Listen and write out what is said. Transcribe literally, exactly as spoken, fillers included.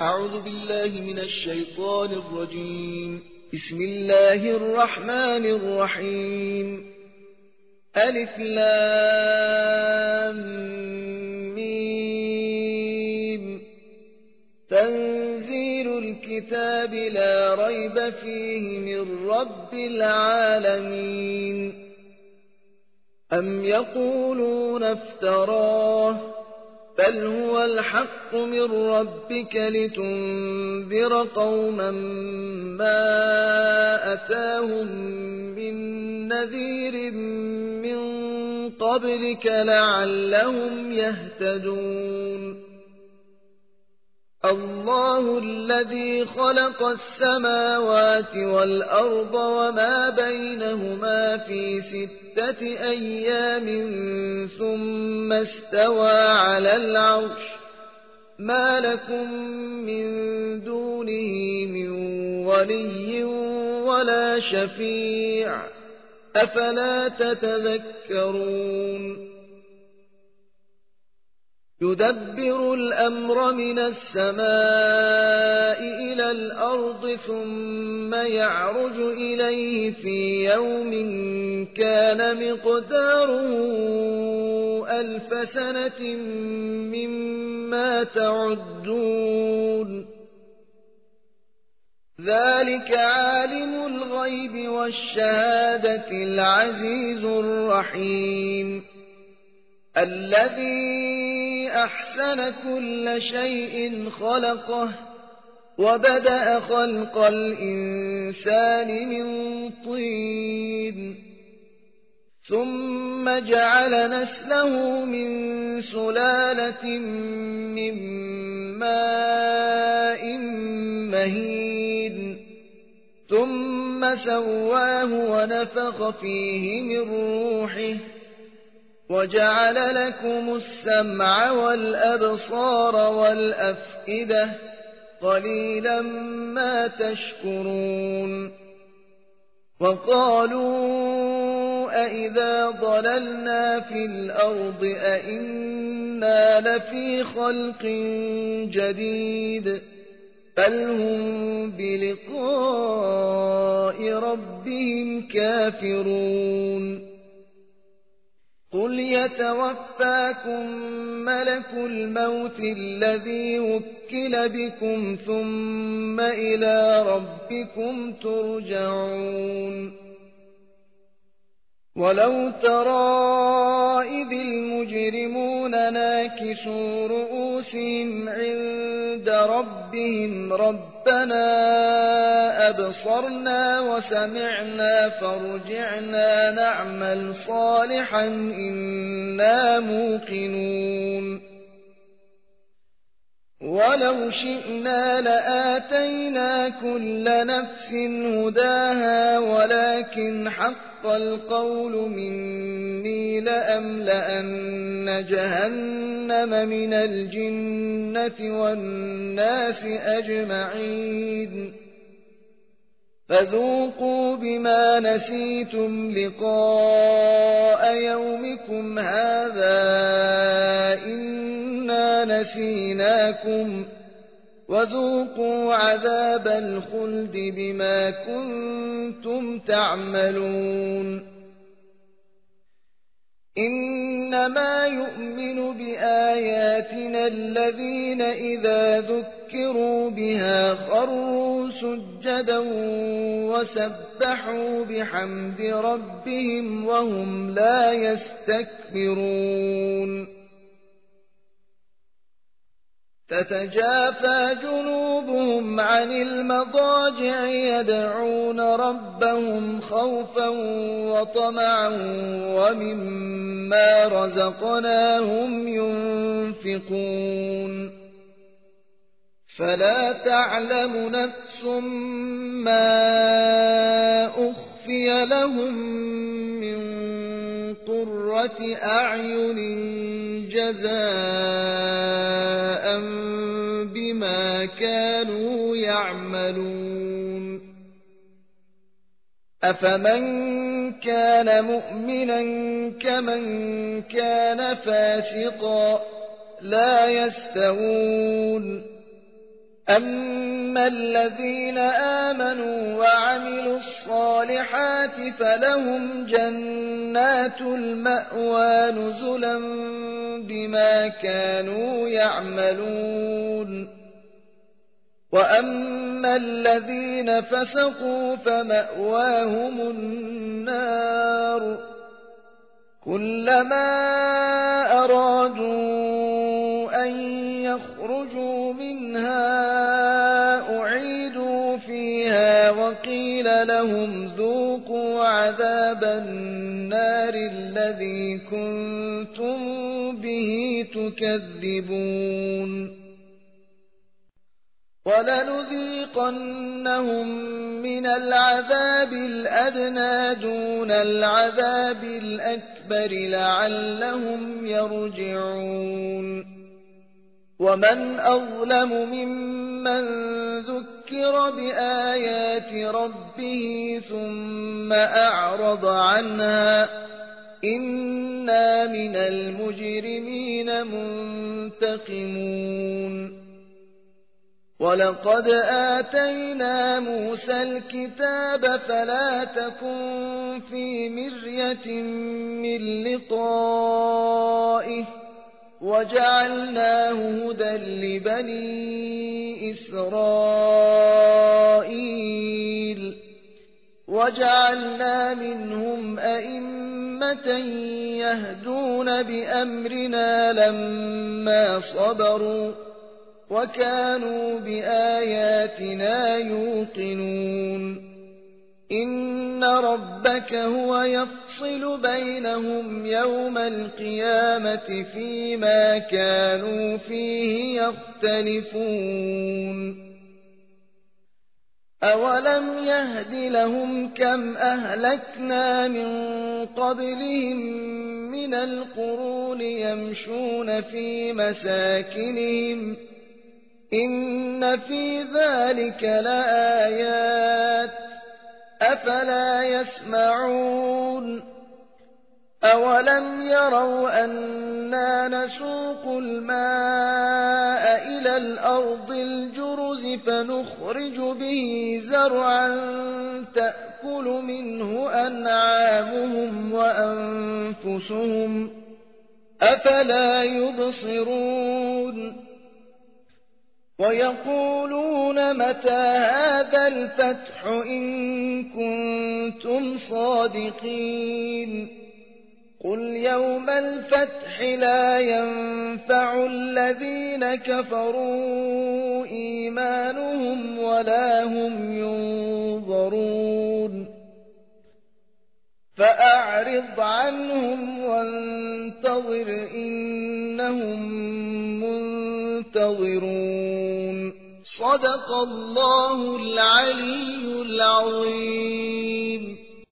أعوذ بالله من الشيطان الرجيم. بسم الله الرحمن الرحيم. ألف لام ميم. تنزيل الكتاب لا ريب فيه من رب العالمين. أم يقولون افتراه بل هو الحق من ربك لتنذر قوما ما أتاهم من نذير من قبلك لعلهم يهتدون. الله الذي خلق السماوات والأرض وما بينهما في ستة أيام ثم استوى على العرش ما لكم من دونه من ولي ولا شفيع أفلا تتذكرون. يدبر الأمر من السماء إلى الأرض ثم يعرج إليه في يوم كان مقداره ألف سنة مما تعدون. ذلك عالم الغيب والشهادة العزيز الرحيم الذي أحسن كل شيء خلقه وبدأ خلق الإنسان من طين ثم جعل نسله من سلالة من ماء مهين ثم سواه ونفخ فيه من روحه وجعل لكم السمع والأبصار والأفئدة قليلا ما تشكرون. وقالوا أئذا ضللنا في الأرض أئنا لفي خلق جديد بل هم بلقاء ربهم كافرون. قل يتوفاكم ملك الموت الذي وكل بكم ثم إلى ربكم ترجعون. ولو ترى إذ المجرمون ناكسوا رؤوسهم عند ربهم ربنا أبصرنا وسمعنا فارجعنا نعمل صالحا إنا موقنون. ولو شئنا لآتينا كل نفس هداها ولكن حق القول مني لأملأن جهنم من الجنة والناس أجمعين. فذوقوا بما نسيتم لقاء يومكم هذا إنا نسيناكم وذوقوا عذاب الخلد بما كنتم تعملون. إنما يؤمن بآياتنا الذين إذا ذكروا بها خروا سجدا وسبحوا بحمد ربهم وهم لا يستكبرون. تتجافى جنوبهم عن المضاجع يدعون ربهم خوفا وطمعا ومما رزقناهم ينفقون. فلا تعلم نفس ما أخفي لهم من قرة أعين جزاء بما كانوا يعملون. أفمن كان مؤمنا كمن كان فاسقا لا يستوون أما الذين آمنوا وعملوا الصالحات فلهم جنات المأوى نزلا بما كانوا يعملون وأما الذين فسقوا فمأواهم النار كلما أرادوا أن يخرجوا منها أعيدوا فيها وقيل لهم ذوقوا عذاب النار الذي كنتم به تكذبون ولنذيقنهم من العذاب الأدنى دون العذاب الأكبر لعلهم يرجعون ومن أظلم ممن ذكر بآيات ربه ثم أعرض عنها إنا من المجرمين منتقمون ولقد آتينا موسى الكتاب فلا تكن في مرية من لقائه وجعلناه هدى لبني إسرائيل وجعلنا منهم أئمة يهدون بأمرنا لما صبروا وكانوا بآياتنا يوقنون إن ربك هو يفصل بينهم يوم القيامة فيما كانوا فيه يختلفون أولم يهد لهم كم أهلكنا من قبلهم من القرون يمشون في مساكنهم إن في ذلك لآيات أفلا يسمعون أولم يروا أنا نسوق الماء إلى الأرض الجرز فنخرج به زرعا تأكل منه أنعامهم وأنفسهم أفلا يبصرون ويقولون متى هذا الفتح إن كنتم صادقين قل يوم الفتح لا ينفع الذين كفروا إيمانهم ولا هم ينظرون فأعرض عنهم وانتظر إنهم منتظرون صدق الله العلي العظيم.